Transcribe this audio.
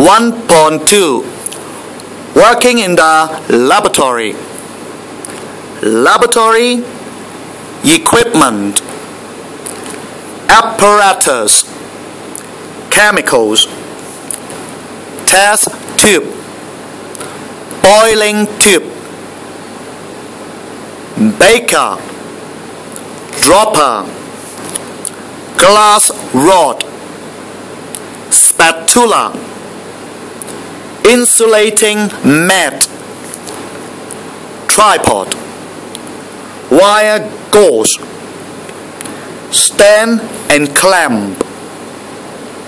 1.2 Working in the laboratory. Laboratory equipment, apparatus, chemicals, test tube, boiling tube, baker, dropper, glass rod, spatula, insulating mat, tripod, wire gauze, stand and clamp,